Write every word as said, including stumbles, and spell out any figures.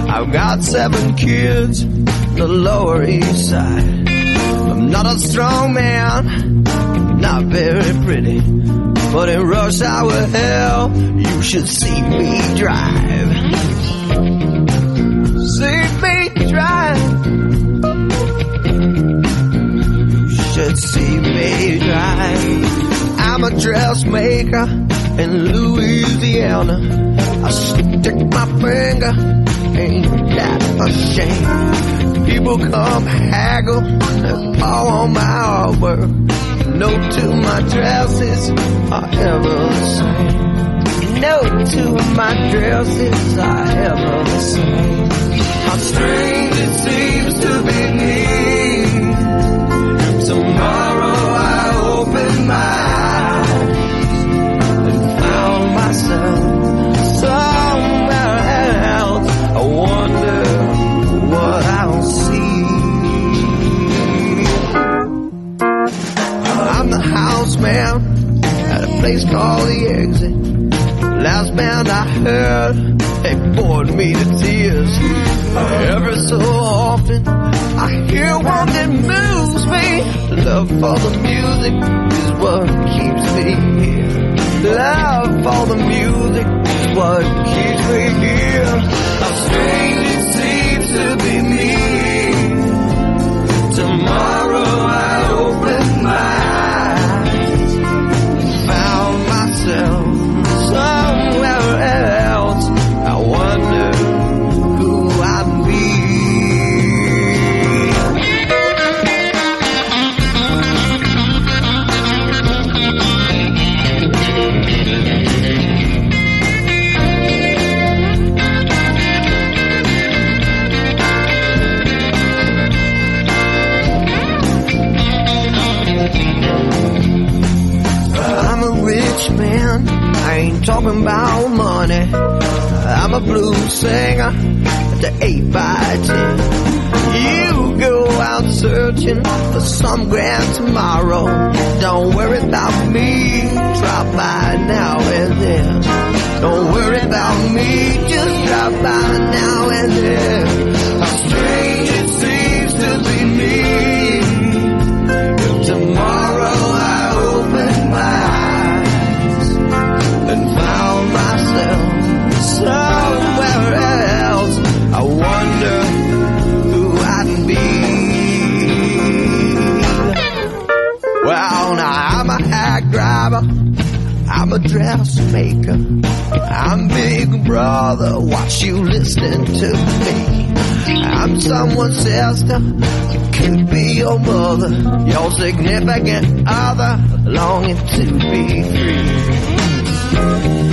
I've got seven kids, the Lower East Side. I'm not a strong man, not very pretty, but in rush hour hell, you should see me drive. See me drive. You should see me drive. I'm a dressmaker in Louisiana. I stick my finger, ain't that a shame? People come haggle and paw on my artwork. No two of my dresses are ever the same. No two of my dresses are ever the same. How strange it seems to be me. Tomorrow I open my eyes and found myself somewhere else. I wonder what I'll see. I'm the house man at a place called The Exit. Last band I heard, they bored me to tears. Every so often I hear one that moves me. Love for the music is what keeps me here. Love for the music is what keeps me here. How strange it seems to be me. Tomorrow I open my eyes and found myself somewhere else. I wonder who I'd be. I'm a rich man, I ain't talking about money. I'm a blues singer at the eight by ten. You go out searching for some grand tomorrow. Don't worry about me, drop by now and then. Don't worry about me, just drop by now and then. How strange it seems to be me. If tomorrow I open my eyes and found myself somewhere else, I wonder who I'd be. Well, now I'm a hack driver, I'm a dressmaker, I'm Big Brother, watch you listening to me. I'm someone's sister, could be your mother, your significant other, longing to be free.